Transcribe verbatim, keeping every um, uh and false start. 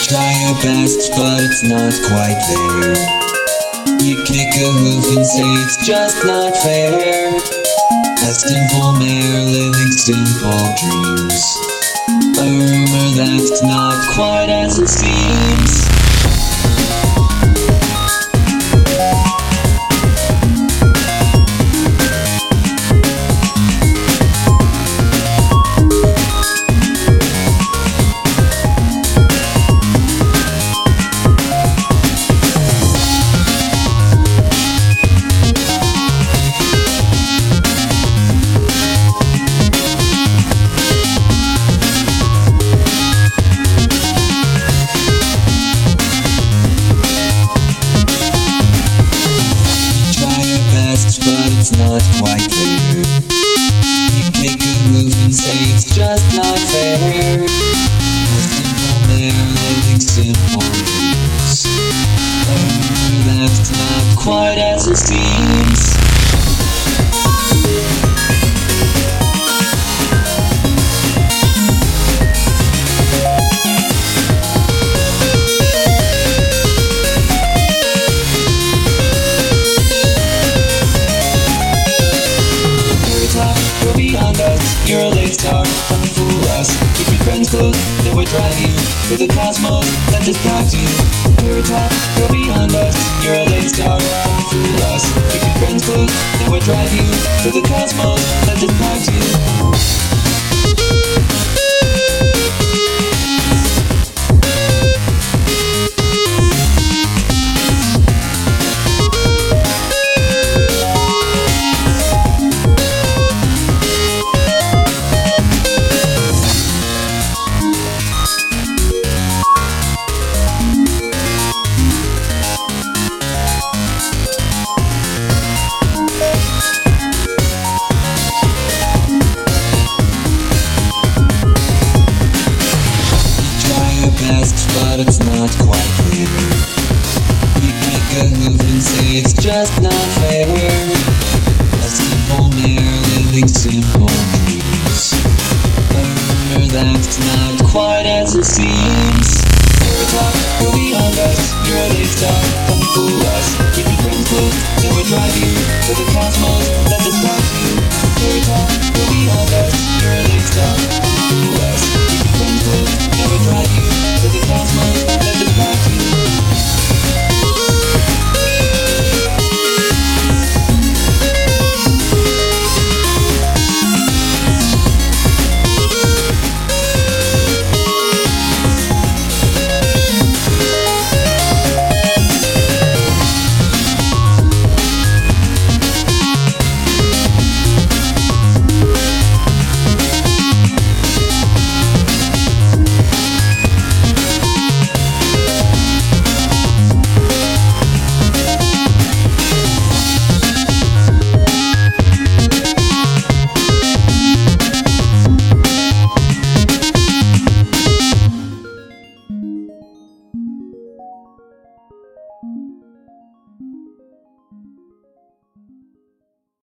Try your best, but it's not quite there. You kick a hoof and say it's just not fair. A simple mare living simple dreams. A rumor that's not quite as it seems. But it's not quite there. You kick a move and say it's just not fair. A simple mare living simple dreams. A rumor that's not quite as it seems. Go beyond us, you're a late star, don't fool us. Keep your friends close, they would drive you to the cosmos that distracts you. You're a top, go beyond us, you're a late star, don't fool us. Keep your friends close, they would drive you to the cosmos that distracts you. But it's not quite clear. You make a move and say it's just not fair. A simple mare living simple dreams. A rumor that's not quite as it seems. You're a top, go beyond us. You're a late star, don't fool us. Keep your friends close, they will drive you to the cosmos that describes